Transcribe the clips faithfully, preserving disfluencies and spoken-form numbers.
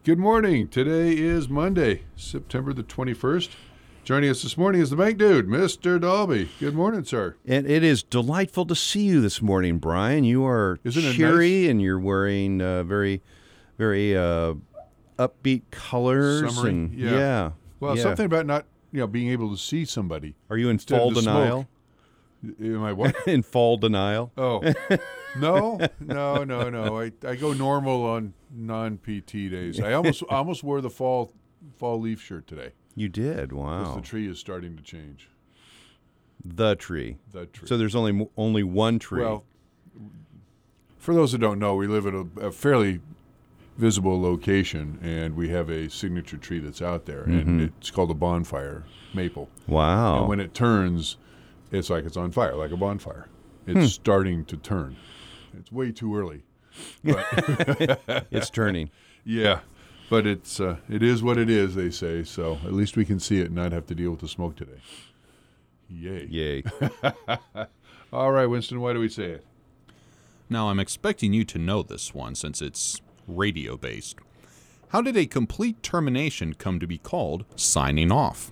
Good morning. Today is Monday, September the twenty-first. Joining us this morning is the bank dude, Mister Dalby. Good morning, sir. And it is delightful to see you this morning, Brian. You are Isn't it cheery, nice? And you're wearing uh, very, very uh, upbeat colors. Summery, and yeah. yeah. Well, yeah. something about not, you know, being able to see somebody. Are you in instead fall of the denial? smoke. Am I what? In fall denial? Oh, no, no, no, no. I, I go normal on non-P T days. I almost I almost wore the fall fall leaf shirt today. You did? Because Wow. the tree is starting to change. The tree. The tree. So there's only only one tree. Well, for those who don't know, we live at a, a fairly visible location, and we have a signature tree that's out there, Mm-hmm. and it's called a bonfire maple. Wow. And when it turns, it's like it's on fire, like a bonfire. It's Hmm. starting to turn. It's way too early. But It's turning. yeah, but it's uh, it is what it is, they say. So at least we can see it and not have to deal with the smoke today. Yay. Yay. All right, Winston, why do we say it? Now, I'm expecting you to know this one since it's radio-based. How did a complete termination come to be called signing off?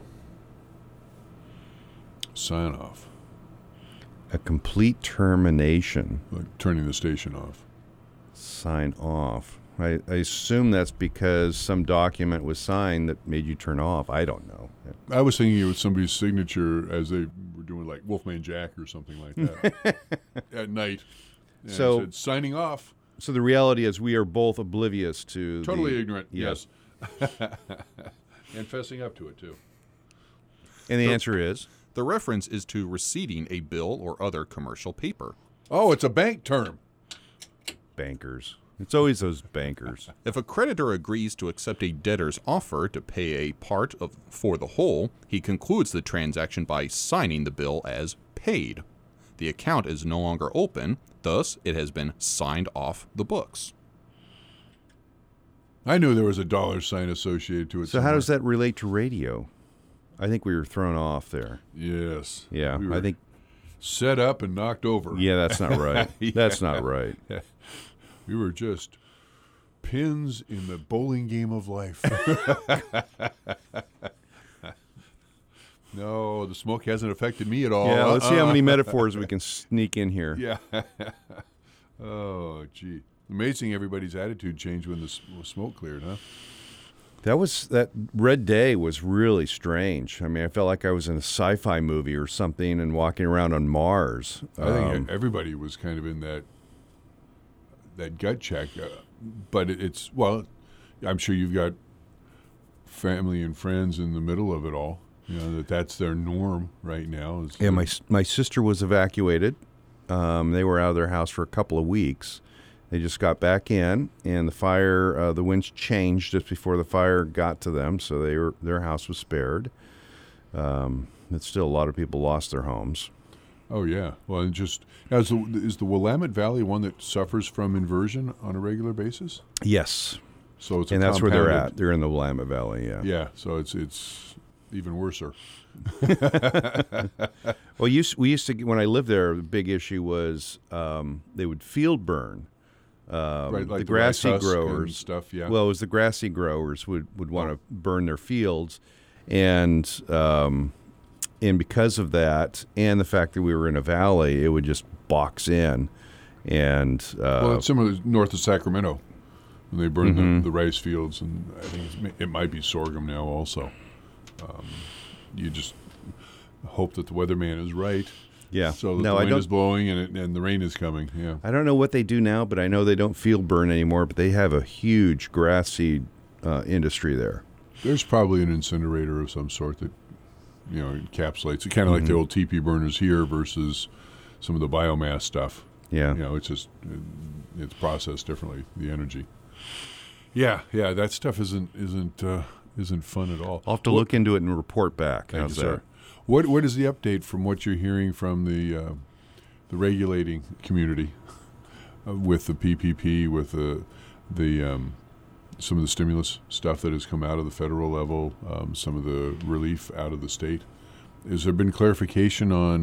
Sign off. A complete termination. Like turning the station off. Sign off. I, I assume that's because some document was signed that made you turn off. I don't know. I was thinking it was somebody's signature as they were doing like Wolfman Jack or something like that at night. And So- it said, signing off. So the reality is we are both oblivious to Totally the, ignorant, yeah. yes. And fessing up to it, too. And the So- answer is The reference is to receipting a bill or other commercial paper. Oh, it's a bank term. bankers. It's always those bankers. If a creditor agrees to accept a debtor's offer to pay a part of for the whole, he concludes the transaction by signing the bill as paid. The account is no longer open, thus it has been signed off the books. I knew there was a dollar sign associated to it. So how does that relate to radio? I think we were thrown off there. Yes. Yeah, We were I think. set up and knocked over. Yeah, that's not right. That's not right. We were just pins in the bowling game of life. No, the smoke hasn't affected me at all. Yeah, let's see how Uh-uh. many metaphors we can sneak in here. Yeah. Oh, gee. Amazing everybody's attitude changed when the s- smoke cleared, huh? That was that red day was really strange. I mean, I felt like I was in a sci-fi movie or something and walking around on Mars. I think Um, everybody was kind of in that that gut check. Uh, but it, it's, well, I'm sure you've got family and friends in the middle of it all. You know, that that's their norm right now. Is Yeah, my my sister was evacuated. Um, they were out of their house for a couple of weeks. They just got back in, and the fire, uh, the winds changed just before the fire got to them, so they were their house was spared. Um, but still, a lot of people lost their homes. Oh, yeah. Well, and just, is the, is the Willamette Valley one that suffers from inversion on a regular basis? Yes, So it's a and that's where they're compounded- at. They're in the Willamette Valley. Yeah. Yeah, so it's it's even worser. Well, used, we used to when I lived there. The big issue was um, they would field burn. Um, Right, like the the rice grassy husk and growers stuff, yeah. Well, it was the grassy growers would, would want to Oh. burn their fields, and um, and because of that, and the fact that we were in a valley, it would just box in, and uh, Well, it's similar north of Sacramento when they burn Mm-hmm. the, the rice fields, and I think it's, it might be sorghum now also. Um, you just hope that the weatherman is right. yeah. So that no, the I wind don't. is blowing and, it, and the rain is coming. Yeah. I don't know what they do now, but I know they don't field burn anymore. But they have a huge grass seed uh, industry there. There's probably an incinerator of some sort that, you know, encapsulates it, kind of like the old teepee burners here versus some of the biomass stuff. Yeah. You know, it's just it's processed differently, the energy. Yeah, yeah, that stuff isn't isn't uh, isn't fun at all. I'll have to What- look into it and report back. Thank How's you, that? sir. What what is the update from what you're hearing from the uh, the regulating community uh, with the P P P, with the the um, some of the stimulus stuff that has come out of the federal level, um, some of the relief out of the state? Has there been clarification on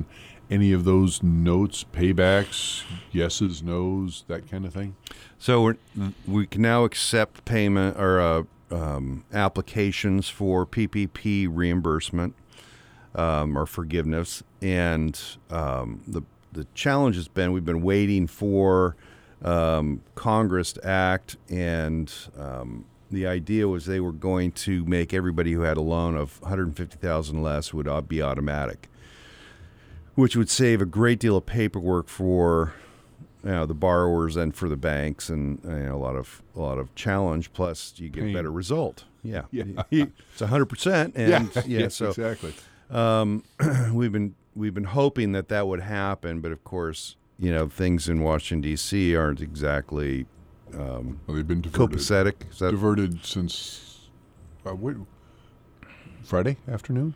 any of those notes, paybacks, yeses, nos, that kind of thing? So we're, we can now accept payment or uh, um, applications for P P P reimbursement um, or forgiveness, and um, the the challenge has been we've been waiting for um, Congress to act, and um, the idea was they were going to make everybody who had a loan of one hundred fifty thousand dollars less would be automatic, which would save a great deal of paperwork for you know the borrowers and for the banks, and you know, a lot of a lot of challenge. Plus, you get Pain. a better result. Yeah, Yeah. it's a hundred percent. And Yeah, yeah, yes, so exactly. um, we've been we've been hoping that that would happen, but of course, you know, things in Washington D C aren't exactly um, Well, they've been diverted. copacetic. Is that Diverted since uh, wait, Friday afternoon?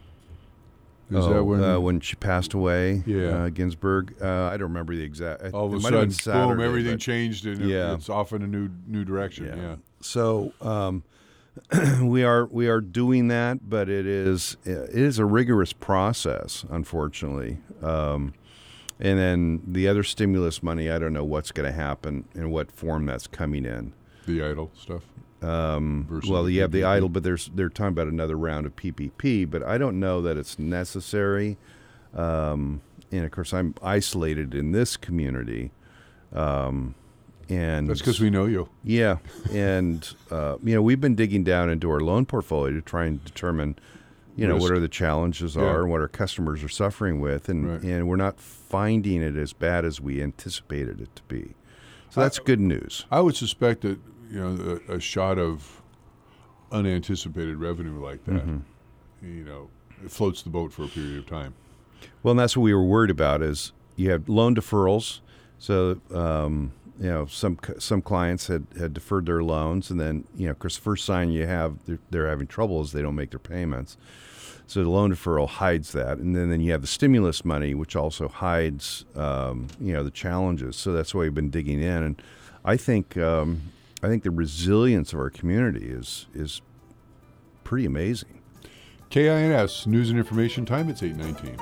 Is oh, that when? uh, when she passed away? Yeah. uh, Ginsburg. Uh, I don't remember the exact. all of it a might have been sudden, boom! Saturday, Everything but- changed, and it- Yeah. it's off in a new new direction. Yeah. Yeah. So um, we are we are doing that, but it is it is a rigorous process, unfortunately. Um, and then the other stimulus money, I don't know what's going to happen and what form that's coming in. The idle stuff. Um, Versus well, the you have the P P P. idle, but there's they're talking about another round of P P P, but I don't know that it's necessary. Um, and of course, I'm isolated in this community, um, and That's because we know you. yeah, and uh, you know we've been digging down into our loan portfolio to try and determine, you know, Risk. what are the challenges Yeah. are and what our customers are suffering with, and Right. and we're not finding it as bad as we anticipated it to be. So I- that's good news. I would suspect that you know a, a shot of unanticipated revenue like that, Mm-hmm. you know, it floats the boat for a period of time. Well, and that's what we were worried about is you had loan deferrals. So, um, you know, some some clients had, had deferred their loans, and then, you know, of course, the first sign you have they're, they're having trouble is they don't make their payments. So the loan deferral hides that. And then, then you have the stimulus money, which also hides, um, you know, the challenges. So that's why we've been digging in. And I think um, I think the resilience of our community is is pretty amazing. K I N S News and Information Time. It's eight nineteen.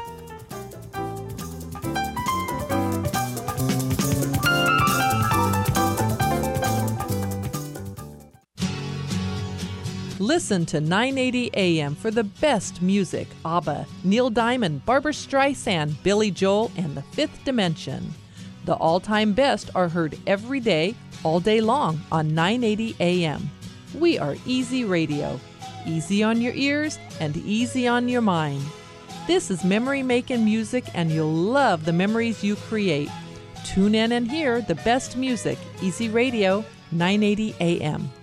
Listen to nine eighty A M for the best music. ABBA, Neil Diamond, Barbra Streisand, Billy Joel, and The Fifth Dimension. The all-time best are heard every day, all day long on nine eighty A M. We are Easy Radio. Easy on your ears and easy on your mind. This is memory-making music, and you'll love the memories you create. Tune in and hear the best music. Easy Radio, nine eighty A M.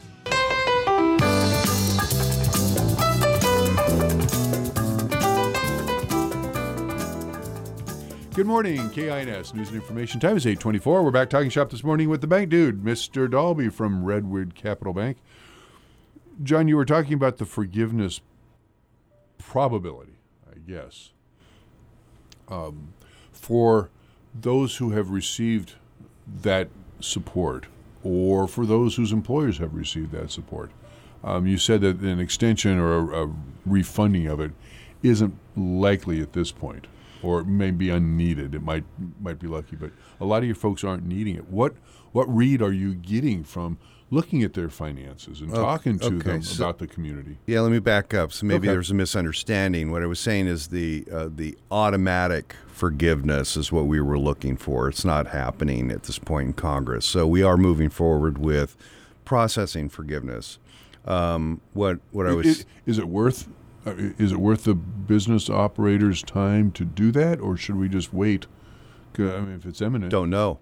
Good morning, K I N S News and Information Time is eight twenty-four. We're back talking shop this morning with the bank dude, Mister Dalby from Redwood Capital Bank. John, you were talking about the forgiveness probability, I guess, um, for those who have received that support, or for those whose employers have received that support. Um, you said that an extension or a, a refunding of it isn't likely at this point, or it may be unneeded. It might might be lucky, but a lot of your folks aren't needing it. What what read are you getting from looking at their finances and Oh, talking to okay, them so- about the community? Yeah, let me back up. So maybe Okay. there's a misunderstanding. What I was saying is the uh, the automatic forgiveness is what we were looking for. It's not happening at this point in Congress. So we are moving forward with processing forgiveness. Um, what what I I- was i- Is it worth uh, is it worth the business operator's time to do that, or should we just wait? 'Cause, I mean, if it's imminent, don't know.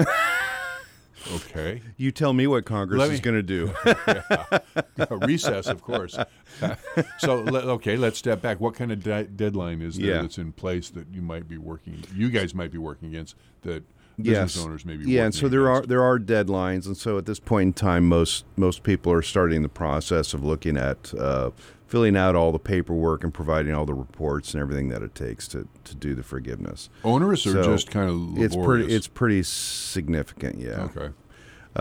okay. You tell me what Congress Let is me- going to do. Recess, of course. so le- okay, let's step back. What kind of de- deadline is there Yeah. that's in place that you might be working? You guys might be working against that. Business Yes. owners may be. Yeah, and working so there are against. there are deadlines, and so at this point in time, most most people are starting the process of looking at uh, filling out all the paperwork and providing all the reports and everything that it takes to, to do the forgiveness. onerous or So just kind of laborious? It's pretty it's pretty significant, yeah. okay.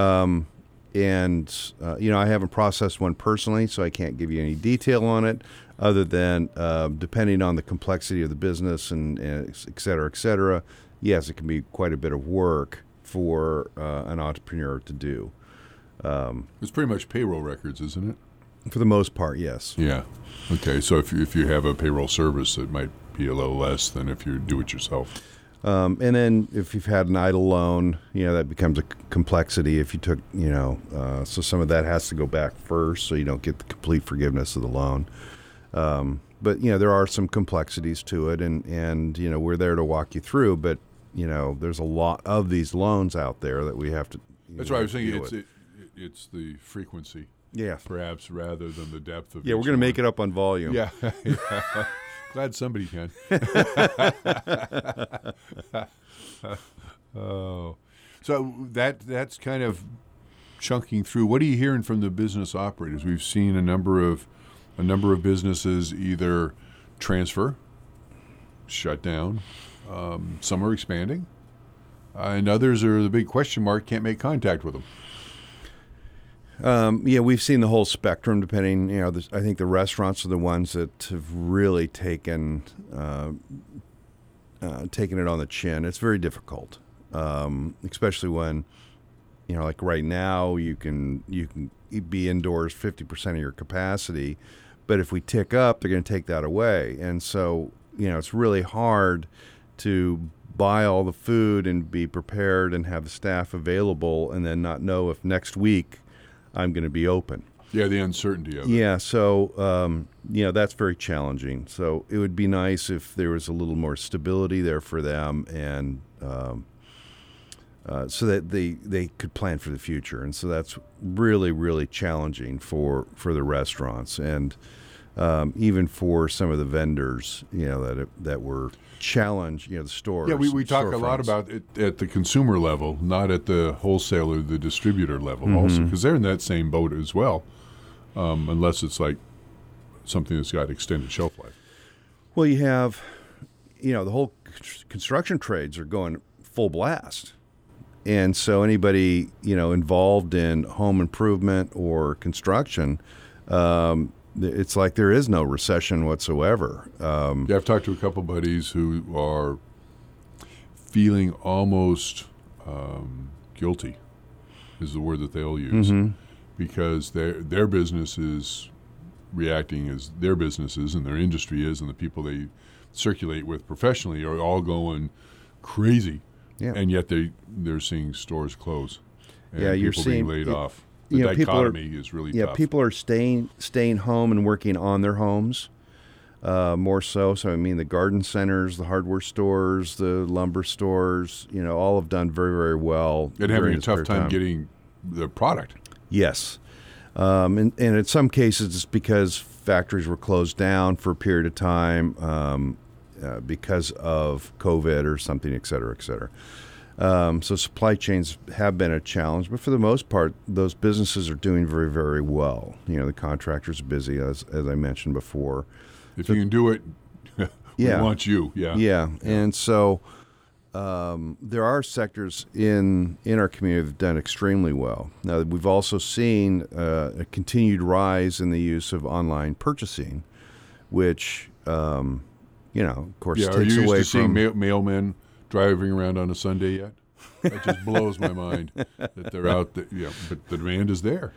Um, and uh, you know, I haven't processed one personally, so I can't give you any detail on it. other than uh, depending on the complexity of the business and, and et cetera, et cetera, yes, it can be quite a bit of work for uh, an entrepreneur to do. Um, it's pretty much payroll records, isn't it? For the most part, yes. Yeah. Okay. So if you, if you have a payroll service, it might be a little less than if you do it yourself. Um, and then if you've had an idle loan, you know, that becomes a c- complexity. If you took, you know, uh, so some of that has to go back first, so you don't get the complete forgiveness of the loan. Um, but you know, there are some complexities to it, and and you know, we're there to walk you through. But you know, there's a lot of these loans out there that we have to. That's know, why I was thinking deal it's with. it, it's the frequency, Yeah. perhaps, rather than the depth of. Yeah, we're going to make it up on volume. Yeah. yeah. Glad somebody can. Oh, so that that's kind of chunking through. What are you hearing from the business operators? We've seen a number of a number of businesses either transfer, shut down. Um, some are expanding, uh, and others are the big question mark. Can't make contact with them. Um, yeah, we've seen the whole spectrum. Depending, you know, the, I think the restaurants are the ones that have really taken uh, uh, taken it on the chin. It's very difficult, um, especially when, you know, like right now, you can you can be indoors fifty percent of your capacity, but if we tick up, they're going to take that away, and so you know, it's really hard to buy all the food and be prepared and have the staff available, and then not know if next week I'm going to be open. Yeah, the uncertainty of it. Yeah, so um, you know, that's very challenging. So it would be nice if there was a little more stability there for them, and um, uh, so that they they could plan for the future. And so that's really really challenging for for the restaurants, and um, even for some of the vendors, you know, that it, that were challenged. You know, the stores. Yeah, we, we talk a lot storefronts. about it at the consumer level, not at the wholesaler, the distributor level Mm-hmm. also, because they're in that same boat as well, um, unless it's like something that's got extended shelf life. Well, you have, you know, the whole c- construction trades are going full blast. And so anybody, you know, involved in home improvement or construction, um, th- it's like there is no recession whatsoever. Um, Yeah, I've talked to a couple buddies who are feeling almost um, guilty, is the word that they'll use, Mhm. because their their business is reacting as their business is and their industry is, and the people they circulate with professionally are all going crazy, Yeah. and yet they they're seeing stores close, and Yeah, you're people seeing- being laid you- off. The you know, people are- dichotomy is really yeah, tough. people are staying staying home and working on their homes uh, more so. So I mean, the garden centers, the hardware stores, the lumber stores, you know, all have done very very well. and having during a this tough period of time getting the product. Yes. Um, and, and in some cases, it's because factories were closed down for a period of time um, uh, because of COVID or something, et cetera, et cetera. Um, so supply chains have been a challenge, but for the most part, those businesses are doing very, very well. You know, the contractors are busy, as, as I mentioned before. If you can do it, we Yeah. want you. Yeah. Yeah, and so um, there are sectors in in our community that have done extremely well. Now, we've also seen uh, a continued rise in the use of online purchasing, which, um, you know, of course, Yeah, are takes you used away to seeing from... mail- mailmen driving around on a Sunday yet? That just blows my mind that they're out there. Yeah, but the demand is there.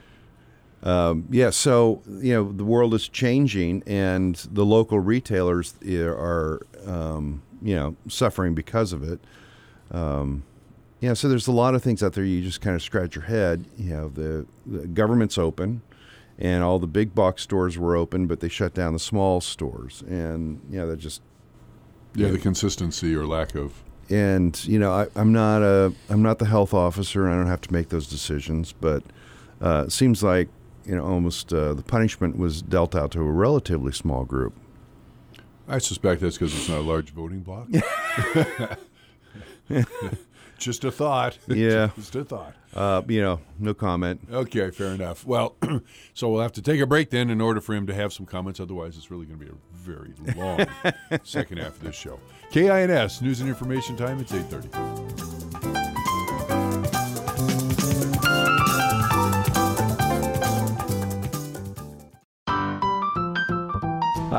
Um, yeah, so, you know, the world is changing, and the local retailers are, um, you know, suffering because of it. Um, yeah, so there's a lot of things out there you just kind of scratch your head. You know, the, the government's open, and all the big box stores were open, but they shut down the small stores. And, you know, that just... Yeah, the consistency or lack of. And, you know, I, I'm not a, I'm not the health officer, and I don't have to make those decisions, but uh, it seems like, you know, almost uh, the punishment was dealt out to a relatively small group. I suspect that's because it's not a large voting block. Just a thought. Yeah. Just a thought. Uh, you know, no comment. Okay, fair enough. Well, so we'll have to take a break then in order for him to have some comments. Otherwise, it's really going to be a very long second half of this show. K I N S, News and Information Time. It's eight thirty.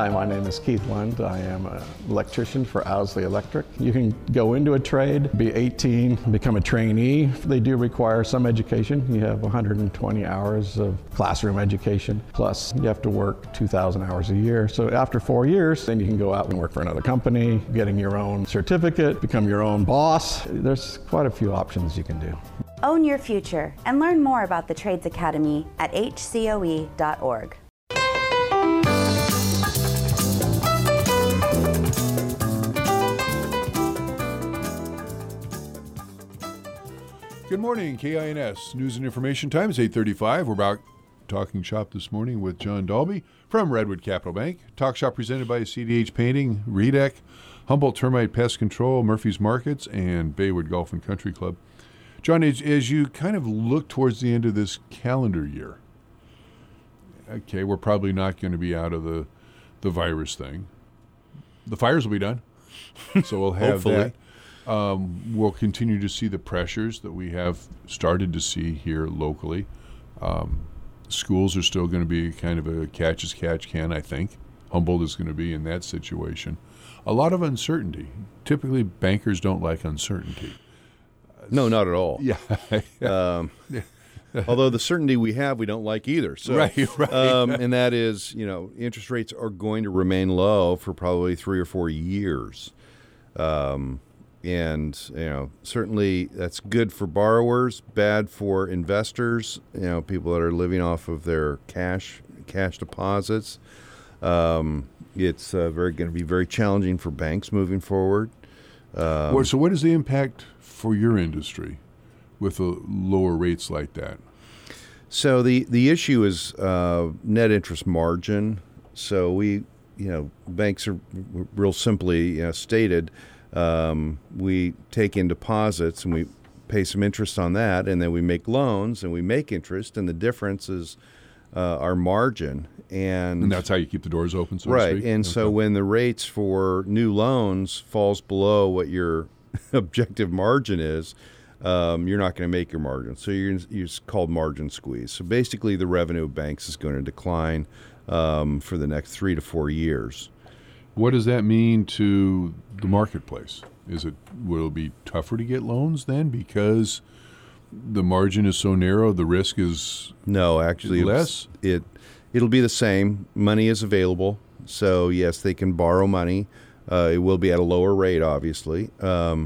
Hi, my name is Keith Lund. I am an electrician for Owsley Electric. You can go into a trade, be eighteen, become a trainee. They do require some education. You have one hundred twenty hours of classroom education, plus you have to work two thousand hours a year. So after four years, then you can go out and work for another company, getting your own certificate, become your own boss. There's quite a few options you can do. Own your future and learn more about the Trades Academy at H C O E dot org. Good morning, K I N S News and Information Time. It's eight thirty-five. We're about talking shop this morning with John Dalby from Redwood Capital Bank. Talk shop presented by C D H Painting, Redec, Humboldt Termite Pest Control, Murphy's Markets, and Baywood Golf and Country Club. John, as, as you kind of look towards the end of this calendar year, okay, we're probably not going to be out of the the virus thing. The fires will be done, so we'll have Hopefully. that. Um, we'll continue to see the pressures that we have started to see here locally. Um, schools are still going to be kind of a catch as catch can, I think. Humboldt is going to be in that situation. A lot of uncertainty. Typically, bankers don't like uncertainty. No, not at all. Yeah. Um, although the certainty we have, we don't like either. So, Right, right. Um, and that is, you know, interest rates are going to remain low for probably three or four years. Um, and, you know, certainly that's good for borrowers, bad for investors, you know, people that are living off of their cash, cash deposits. Um, it's uh, very going to be very challenging for banks moving forward. Um, Well, so what is the impact for your industry with the lower rates like that? So the, the issue is uh, net interest margin. So we, you know, banks are real simply you know, stated, um, we take in deposits and we pay some interest on that, and then we make loans and we make interest, and the difference is uh, our margin. And, And that's how you keep the doors open, so right. to speak? And so Okay. when the rates for new loans falls below what your objective margin is, um, you're not going to make your margin. So you're, you're it's called margin squeeze. So basically the revenue of banks is going to decline um, for the next three to four years. What does that mean to the marketplace? Is it will it be tougher to get loans then because the margin is so narrow, the risk is No, actually, it's- less? it it'll be the same. Money is available, so yes, they can borrow money. Uh, it will be at a lower rate, obviously, um,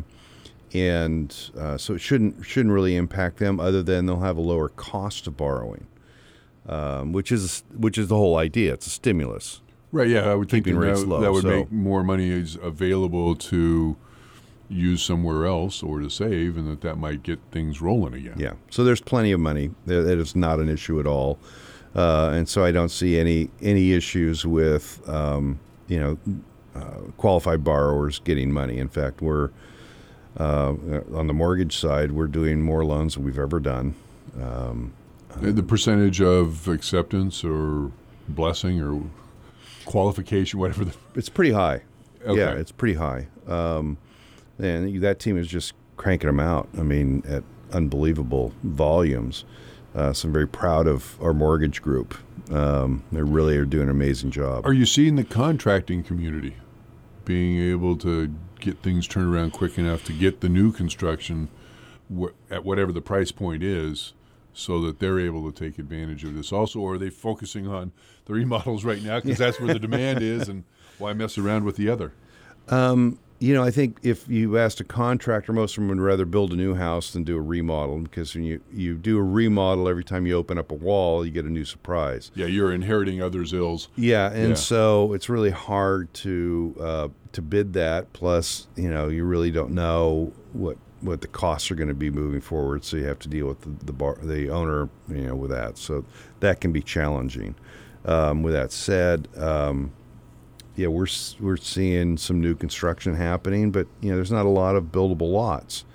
and uh, so it shouldn't shouldn't really impact them. Other than they'll have a lower cost of borrowing, um, which is which is the whole idea. It's a stimulus. right. Yeah, I would think that, Keeping rates that, low, that would so- make more money is available to use somewhere else or to save, and that that might get things rolling again. Yeah. So there's plenty of money. That that is not an issue at all, uh, and so I don't see any any issues with um, you know uh, qualified borrowers getting money. In fact, we're uh, on the mortgage side, we're doing more loans than we've ever done. Um, Uh, The percentage of acceptance or blessing or qualification, whatever the it's pretty high. Okay. Yeah, it's pretty high. Um, and that team is just cranking them out. I mean, at unbelievable volumes. Uh, so I'm very proud of our mortgage group. Um, they really are doing an amazing job. Are you seeing the contracting community being able to get things turned around quick enough to get the new construction wh- at whatever the price point is so that they're able to take advantage of this also? Or are they focusing on the remodels right now because that's where the demand is, and why mess around with the other? Um, you know, I think if you asked a contractor, most of them would rather build a new house than do a remodel, because when you, you do a remodel, every time you open up a wall, you get a new surprise. Yeah, you're inheriting others' ills. Yeah, and Yeah. so it's really hard to uh, to bid that. Plus, you know, you really don't know what what the costs are going to be moving forward, so you have to deal with the the, bar, the owner, you know, with that. So that can be challenging. Um, with that said, um, yeah, we're s- we're seeing some new construction happening, but you know, there's not a lot of buildable lots,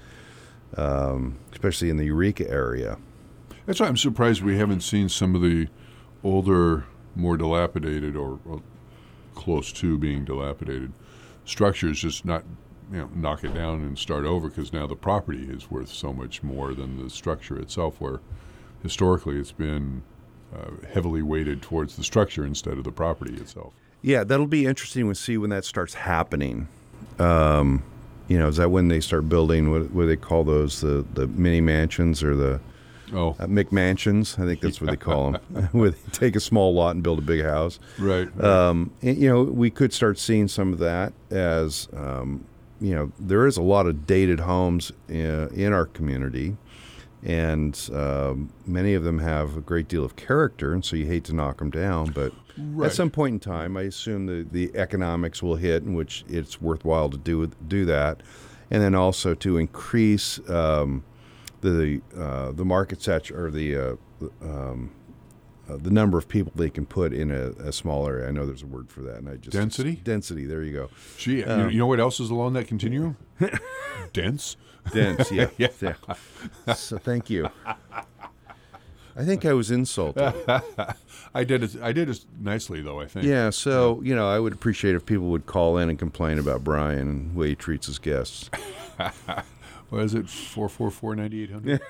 um, especially in the Eureka area. That's why I'm surprised we haven't seen some of the older, more dilapidated or, or close to being dilapidated structures just not, you know, knock it down and start over, because now the property is worth so much more than the structure itself, where historically it's been uh, heavily weighted towards the structure instead of the property itself. Yeah, that'll be interesting to see when that starts happening. Um, you know, is that when they start building what, what do they call those, the, the mini mansions or the Oh, uh, McMansions? I think that's what they call them, where they take a small lot and build a big house. right. Um, and, you know, we could start seeing some of that as, um, you know, there is a lot of dated homes in, in our community, and um, many of them have a great deal of character, and so you hate to knock them down. But Right. at some point in time, I assume the, the economics will hit in which it's worthwhile to do do that, and then also to increase um, the uh, the market sat or the uh, um, uh, the number of people they can put in a, a small area. I know there's a word for that, and I just Density? Density. There you go. Gee, you, Um, know, you know what else is along that continuum? Dense. Dense. Yeah. Yeah. yeah. So thank you. I think I was insulted. I did it. I did it nicely, though. I think. Yeah, so, you know, I would appreciate if people would call in and complain about Brian and the way he treats his guests. What is it? Four four four ninety eight hundred.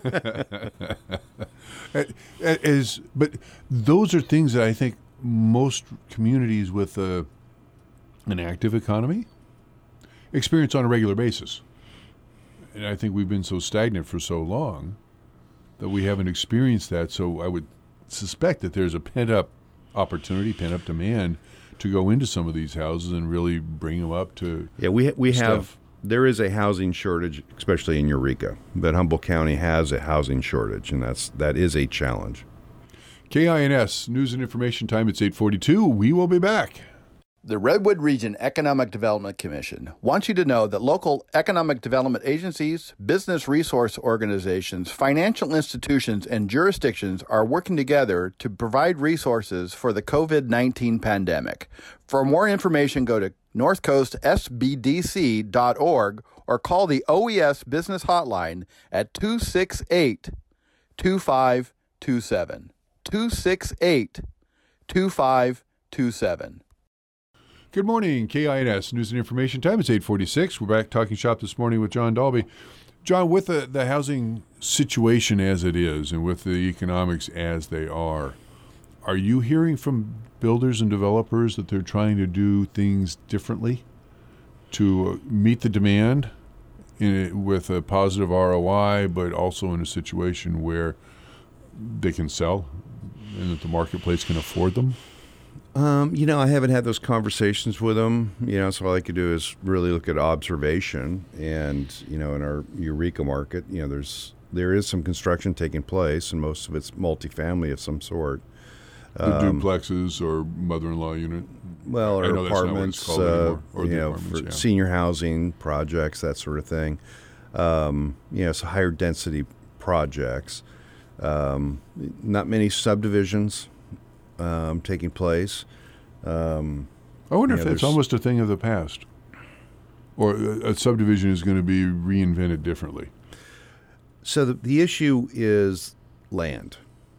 Is but those are things that I think most communities with a, an active economy experience on a regular basis, and I think we've been so stagnant for so long that we haven't experienced that. So I would suspect that there's a pent up opportunity, pent up demand to go into some of these houses and really bring them up to. Yeah, we we stuff. have there is a housing shortage, especially in Eureka. But Humboldt County has a housing shortage, and that's that is a challenge. K I N S News and Information Time. It's eight forty-two. We will be back. The Redwood Region Economic Development Commission wants you to know that local economic development agencies, business resource organizations, financial institutions, and jurisdictions are working together to provide resources for the covid nineteen pandemic. For more information, go to north coast s b d c dot org or call the O E S Business Hotline at two six eight, two five two seven. two six eight, two five two seven. Good morning, K I N S News and Information Time. It's eight forty-six. We're back talking shop this morning with John Dalby. John, with the, the housing situation as it is and with the economics as they are, are you hearing from builders and developers that they're trying to do things differently to meet the demand in it, with a positive R O I, but also in a situation where they can sell and that the marketplace can afford them? Um, you know, I haven't had those conversations with them. You know, so all I could do is really look at observation. And you know, in our Eureka market, you know, there's there is some construction taking place, and most of it's multifamily of some sort. The Um, duplexes or mother-in-law unit? Well, I or know that's not what apartments, it's called uh, anymore, or you the know, apartments, for yeah. senior housing projects, that sort of thing. Um, you know, so higher density projects. Um, not many subdivisions um, taking place. Um, I wonder Yeah, if it's there's- almost a thing of the past. Or a, a subdivision is going to be reinvented differently. So the, the issue is land.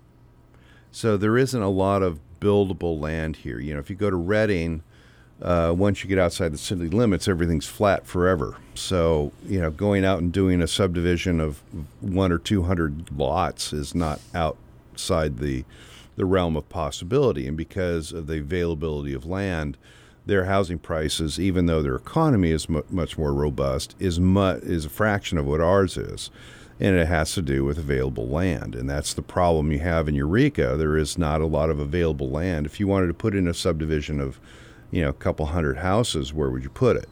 So there isn't a lot of buildable land here. You know, if you go to Reading, uh, once you get outside the city limits, everything's flat forever. So, you know, going out and doing a subdivision of one or two hundred lots is not outside the the realm of possibility. And because of the availability of land, their housing prices, even though their economy is mu- much more robust, is mu- is a fraction of what ours is. And it has to do with available land. And that's the problem you have in Eureka. There is not a lot of available land. If you wanted to put in a subdivision of, you know, a couple hundred houses, where would you put it?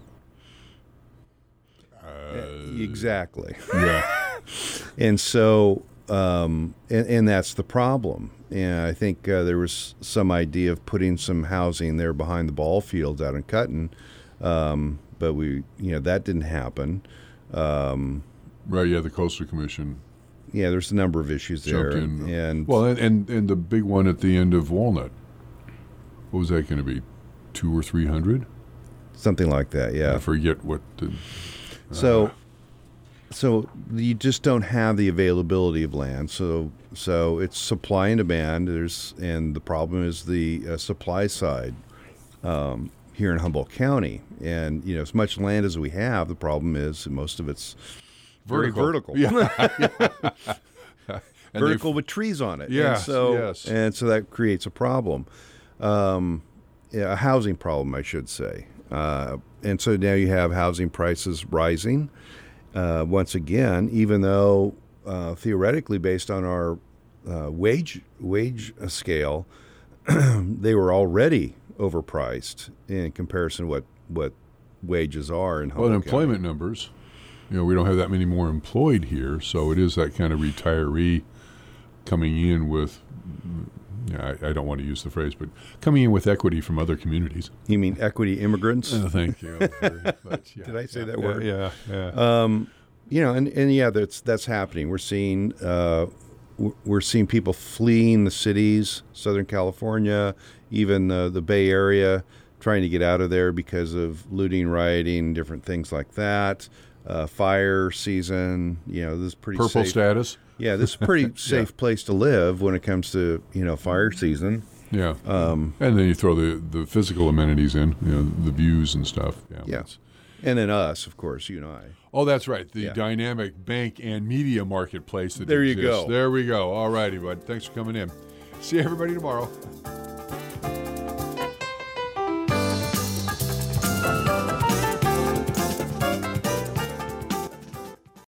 Uh, exactly. Yeah. And so, um, and, and that's the problem. And I think uh, there was some idea of putting some housing there behind the ball fields out in Cutton. Um, but we, you know, that didn't happen. Um, Right, yeah, the Coastal Commission Yeah, there's a number of issues there, jumped in. and well, and, and, and the big one at the end of Walnut, what was that going to be, two or three hundred? something like that. Yeah. I forget what the... So, so you just don't have the availability of land. So, so it's supply and demand. There's and the problem is the uh, supply side um, here in Humboldt County. And you know, as much land as we have, the problem is that most of it's very vertical. Yeah. And vertical with trees on it. Yes, And so, yes. and so that creates a problem. Um, a housing problem, I should say. Uh, and so now you have housing prices rising. Uh, once again, even though uh, theoretically, based on our uh, wage wage scale, they were already overpriced in comparison to what, what wages are in Humboldt Well, employment County. numbers, you know, we don't have that many more employed here, so it is that kind of retiree coming in with, yeah, I, I don't want to use the phrase, but coming in with equity from other communities. You mean equity immigrants? Uh, thank you. Very much, yeah. Did I say Yeah, that yeah, word? Yeah, yeah. Um, you know, and, and yeah, that's that's happening. We're seeing uh, w- we're seeing people fleeing the cities, Southern California, even uh, the Bay Area, trying to get out of there because of looting, rioting, different things like that. Uh, fire season, you know, this is pretty Purple safe. status. Yeah, this is a pretty safe place to live when it comes to, you know, fire season. Yeah. Um, and then you throw the, the physical amenities in, you know, the views and stuff. Yeah. Yeah. that's- And then us, of course, you and I. Oh, that's right. The Yeah. dynamic bank and media marketplace that There you exists. go. There we go. All righty, bud. Thanks for coming in. See everybody tomorrow.